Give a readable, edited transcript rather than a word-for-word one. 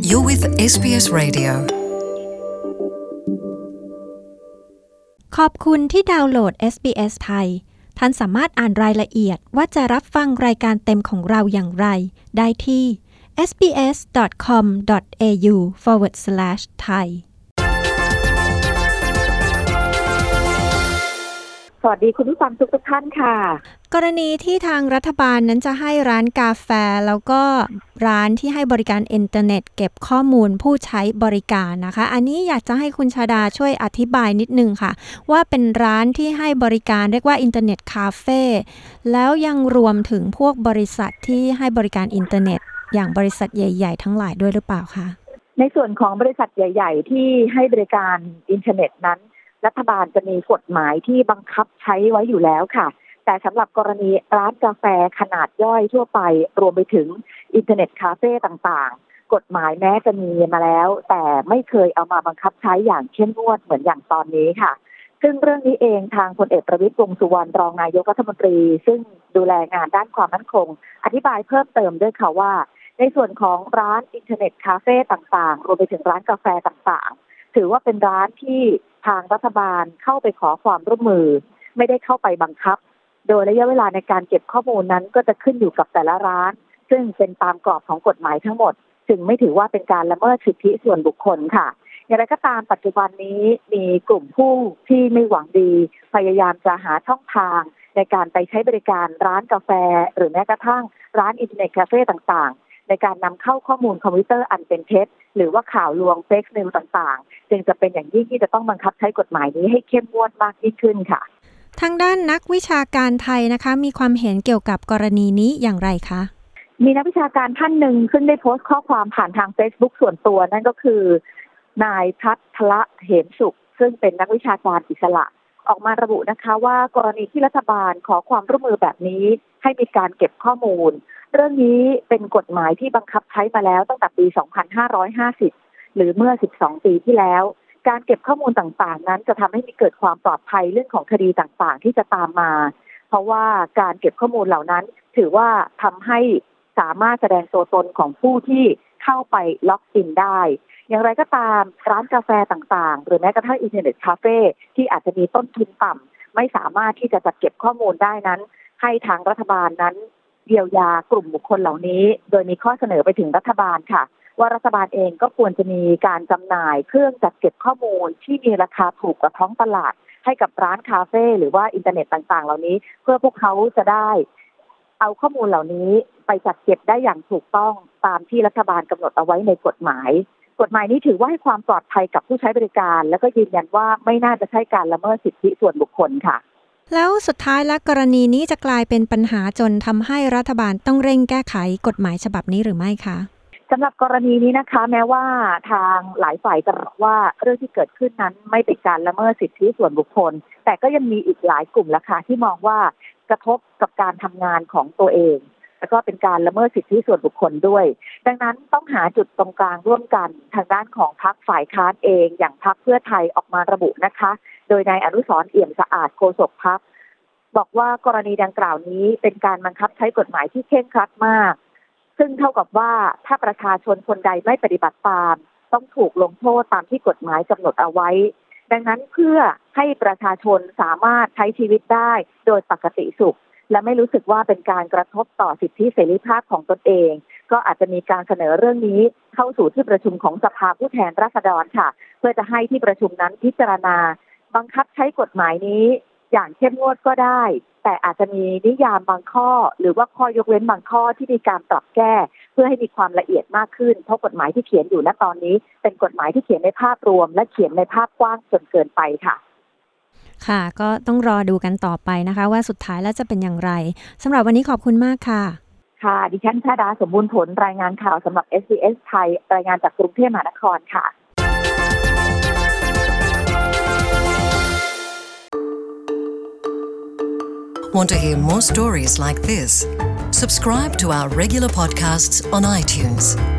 You're with SBS Radio. ขอบคุณที่ดาวน์โหลด SBS ไทยท่านสามารถอ่านรายละเอียดว่าจะรับฟังรายการเต็มของเราอย่างไรได้ที่ sbs.com.au/thai สวัสดีคุณผู้ฟังทุกท่านค่ะกรณีที่ทางรัฐบาลนั้นจะให้ร้านกาแฟแล้วก็ร้านที่ให้บริการอินเทอร์เน็ตเก็บข้อมูลผู้ใช้บริการนะคะอันนี้อยากจะให้คุณชาดาช่วยอธิบายนิดนึงค่ะว่าเป็นร้านที่ให้บริการเรียกว่าอินเทอร์เน็ตคาเฟ่แล้วยังรวมถึงพวกบริษัทที่ให้บริการอินเทอร์เน็ตอย่างบริษัทใหญ่ๆทั้งหลายด้วยหรือเปล่าคะในส่วนของบริษัทใหญ่ๆที่ให้บริการอินเทอร์เน็ตนั้นรัฐบาลจะมีกฎหมายที่บังคับใช้ไว้อยู่แล้วค่ะแต่สำหรับกรณีร้านกาแฟขนาดย่อยทั่วไปรวมไปถึงอินเทอร์เน็ตคาเฟ่ต่างๆกฎหมายแม้จะมีมาแล้วแต่ไม่เคยเอามาบังคับใช้อย่างเข้มงวดเหมือนอย่างตอนนี้ค่ะซึ่งเรื่องนี้เองทางพลเอกประวิตร วงษ์สุวรรณรองนายกรัฐมนตรีซึ่งดูแลงานด้านความมั่นคงอธิบายเพิ่มเติมด้วยค่ะว่าในส่วนของร้านอินเทอร์เน็ตคาเฟ่ต่างๆรวมไปถึงร้านกาแฟต่างๆถือว่าเป็นร้านที่ทางรัฐบาลเข้าไปขอความร่วมมือไม่ได้เข้าไปบังคับโดยระยะเวลาในการเก็บข้อมูลนั้นก็จะขึ้นอยู่กับแต่ละร้านซึ่งเป็นตามกรอบของกฎหมายทั้งหมดจึงไม่ถือว่าเป็นการละเมิดสิทธิส่วนบุคคลค่ะอย่างไรก็ตามปัจจุบันนี้มีกลุ่มผู้ที่ไม่หวังดีพยายามจะหาช่องทางในการไปใช้บริการร้านกาแฟหรือแม้กระทั่งร้านอินเทอร์เน็ตคาเฟ่ต่างๆในการนำเข้าข้อมูลคอมพิวเตอร์อันเป็นเท็จหรือว่าข่าวลวงเฟกนิวส์ต่างๆจึงจะเป็นอย่างยิ่งที่จะต้องบังคับใช้กฎหมายนี้ให้เข้มงวดมากยิ่งขึ้นค่ะทางด้านนักวิชาการไทยนะคะมีความเห็นเกี่ยวกับกรณีนี้อย่างไรคะมีนักวิชาการท่านหนึ่งซึ่งได้โพสต์ข้อความผ่านทาง Facebook ส่วนตัวนั่นก็คือนายพัทละเหมสุขซึ่งเป็นนักวิชาการอิสระออกมาระบุนะคะว่ากรณีที่รัฐบาลขอความร่วมมือแบบนี้ให้มีการเก็บข้อมูลเรื่องนี้เป็นกฎหมายที่บังคับใช้มาแล้วตั้งแต่ปี 2550 หรือเมื่อ 12 ปีที่แล้วการเก็บข้อมูลต่างๆนั้นจะทำให้มีเกิดความปลอดภัยเรื่องของคดีต่างๆที่จะตามมาเพราะว่าการเก็บข้อมูลเหล่านั้นถือว่าทำให้สามารถแสดงตัวตนของผู้ที่เข้าไปล็อกอินได้อย่างไรก็ตามร้านกาแฟต่างๆหรือแม้กระทั่งอินเทอร์เน็ตคาเฟ่ที่อาจจะมีต้นทุนต่ำไม่สามารถที่จะจัดเก็บข้อมูลได้นั้นให้ทางรัฐบาลนั้นเยียวยากลุ่มบุคคลเหล่านี้โดยมีข้อเสนอไปถึงรัฐบาลค่ะว่ารัฐบาลเองก็ควรจะมีการจำหน่ายเครื่องจัดเก็บข้อมูลที่มีราคาถูกกว่าท้องตลาดให้กับร้านคาเฟ่หรือว่าอินเทอร์เน็ตต่างๆเหล่านี้เพื่อพวกเขาจะได้เอาข้อมูลเหล่านี้ไปจัดเก็บได้อย่างถูกต้องตามที่รัฐบาลกำหนดเอาไว้ในกฎหมายนี้ถือว่าให้ความปลอดภัยกับผู้ใช้บริการและก็ยืนยันว่าไม่น่าจะใช่การละเมิดสิทธิส่วนบุคคลค่ะแล้วสุดท้ายแล้วกรณีนี้จะกลายเป็นปัญหาจนทำให้รัฐบาลต้องเร่งแก้ไขกฎหมายฉบับนี้หรือไม่คะสำหรับกรณีนี้นะคะแม้ว่าทางหลายฝ่ายจะบอกว่าเรื่องที่เกิดขึ้นนั้นไม่เป็นการละเมิดสิทธิส่วนบุคคลแต่ก็ยังมีอีกหลายกลุ่มละค่ะที่มองว่ากระทบกับการทำงานของตัวเองแล้วก็เป็นการละเมิดสิทธิส่วนบุคคลด้วยดังนั้นต้องหาจุดตรงกลางร่วมกันทางด้านของพรรคฝ่ายค้านเองอย่างพรรคเพื่อไทยออกมาระบุนะคะโดยนายอนุสรณ์เอี่ยมสะอาดโฆษกพรรคบอกว่ากรณีดังกล่าวนี้เป็นการบังคับใช้กฎหมายที่เคร่งครัดมากซึ่งเท่ากับว่าถ้าประชาชนคนใดไม่ปฏิบัติตามต้องถูกลงโทษตามที่กฎหมายกำหนดเอาไว้ดังนั้นเพื่อให้ประชาชนสามารถใช้ชีวิตได้โดยปกติสุขและไม่รู้สึกว่าเป็นการกระทบต่อสิทธิเสรีภาพของตนเองก็อาจจะมีการเสนอเรื่องนี้เข้าสู่ที่ประชุมของสภาผู้แทนราษฎรค่ะเพื่อจะให้ที่ประชุมนั้นพิจารณาบังคับใช้กฎหมายนี้อย่างเข้มงวดก็ได้แต่อาจจะมีนิยามบางข้อหรือว่าข้อยกเว้นบางข้อที่มีการปรับแก้เพื่อให้มีความละเอียดมากขึ้นเพราะกฎหมายที่เขียนอยู่ณตอนนี้เป็นกฎหมายที่เขียนในภาพรวมและเขียนในภาพกว้างจนเกินไปค่ะค่ะก็ต้องรอดูกันต่อไปนะคะว่าสุดท้ายแล้วจะเป็นอย่างไรสำหรับวันนี้ขอบคุณมากค่ะค่ะดิฉันชาดาสมบูรณ์ผลรายงานข่าวสำหรับ SBS ไทยรายงานจากกรุงเทพมหานครค่ะ Want to hear more stories like this? Subscribe to our regular podcasts on iTunes.